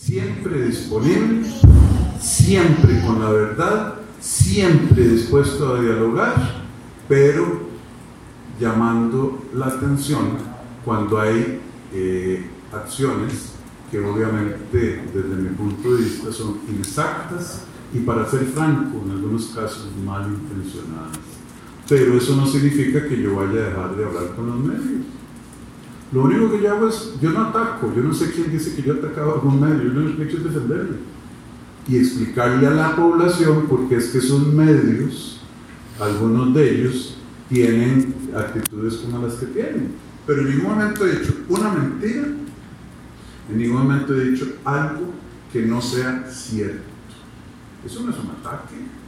siempre disponible, siempre con la verdad, siempre dispuesto a dialogar, pero llamando la atención cuando hay acciones que obviamente desde mi punto de vista son inexactas y, para ser franco, en algunos casos malintencionadas. Pero eso no significa que yo vaya a dejar de hablar con los medios. Lo único que yo hago es, yo no ataco, yo no sé quién dice que yo he atacado a algún medio, yo lo que he hecho es defenderlo y explicarle a la población por qué es que esos medios, algunos de ellos, tienen actitudes como las que tienen. Pero en ningún momento he dicho una mentira, en ningún momento he dicho algo que no sea cierto. Eso no es un ataque.